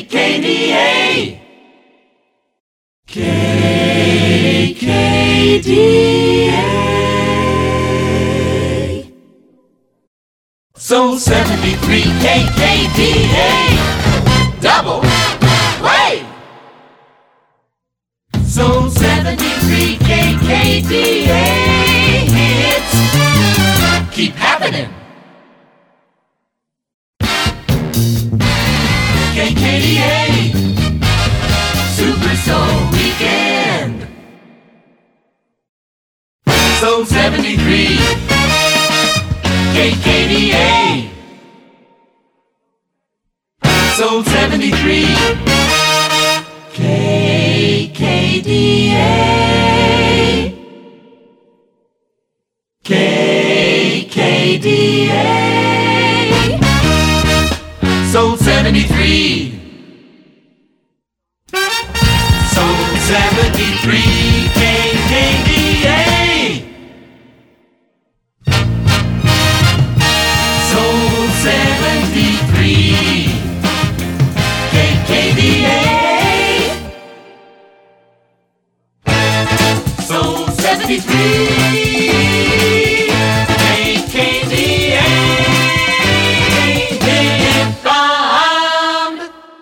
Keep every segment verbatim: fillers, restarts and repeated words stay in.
K D A. K K D A. Soul seventy-three K K D A. Double play. Soul seventy-three K K D A. Hits keep happening. K K D A. Super Soul Weekend. Soul seventy-three K K D A. Soul seventy-three K K D A. K K D A. Soul seventy-three. Soul seventy-three K K D A. Soul seventy-three K K D A. Soul seventy-three K K D A. Hit bomb.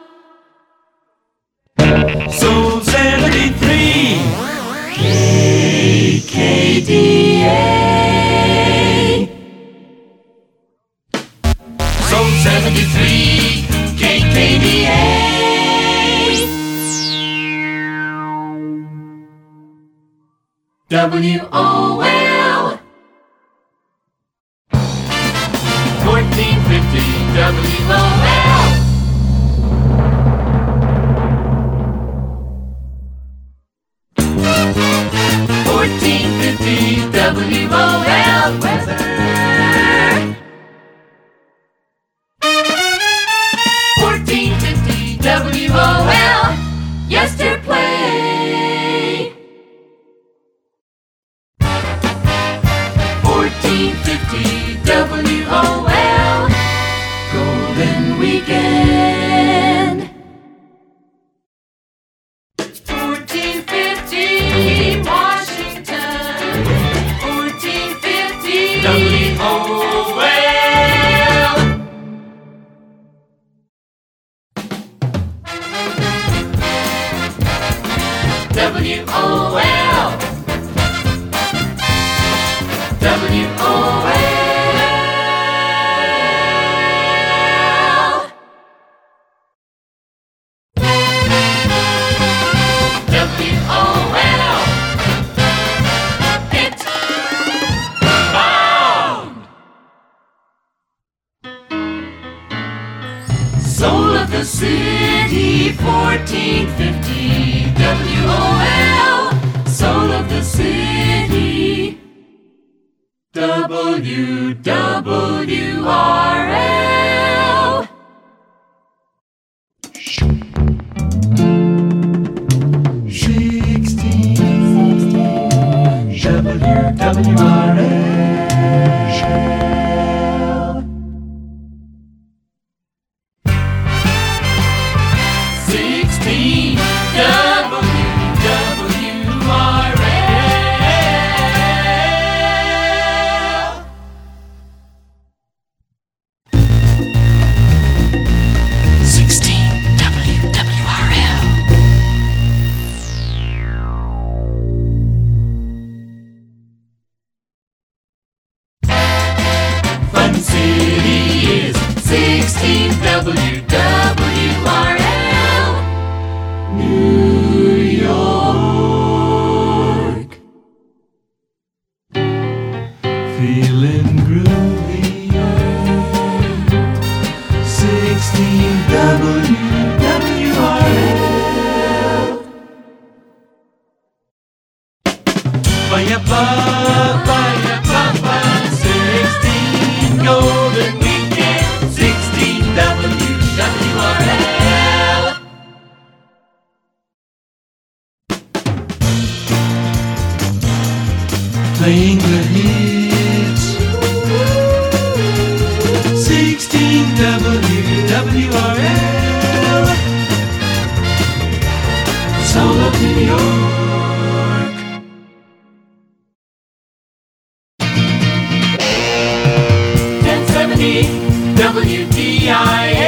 Soul seventy-three K K D A. Soul seventy-three K K D A. W O L fourteen fifty W O L. fourteen fifty W O L weather. fourteen fifty W O L yesterplay. fourteen fifty W O L golden weekend. fourteen fifty Washington. fourteen fifty W O L. W O L. W O L. W O L. Hit bound. Soul of the city, fourteen fifty W O L. Soul of the city, W W R L. sixteen W W R L. sixteen W W R L. sixteen W W R L. Fun City is sixteen W W R L. New York. Feeling groovy. sixteen W W R L. Baya ba, baya ba ba. sixteen golden weekend. sixteen W W R L. Playing the hits. sixteen W W R L. W D I